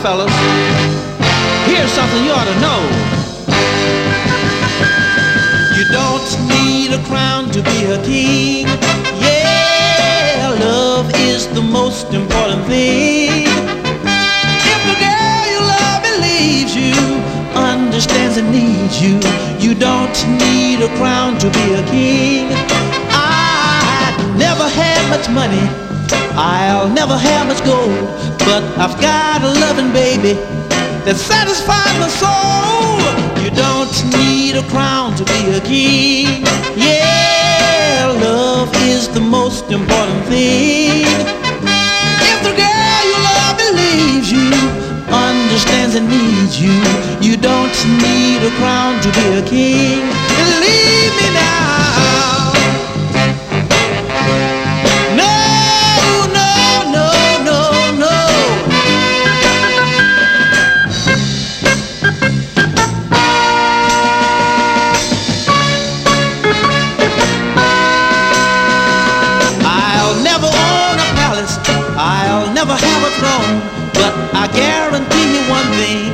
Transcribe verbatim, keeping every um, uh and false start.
fellas, here's something you ought to know. You don't need a crown to be a king. Yeah, love is the most important thing. If the girl you love believes you, understands and needs you, you don't need a crown to be a king. I never had much money, I'll never have much gold, but I've got a loving baby that satisfies my soul. You don't need a crown to be a king. Yeah, love is the most important thing. If the girl you love believes you, understands and needs you, you don't need a crown to be a king. Believe me now. I'll never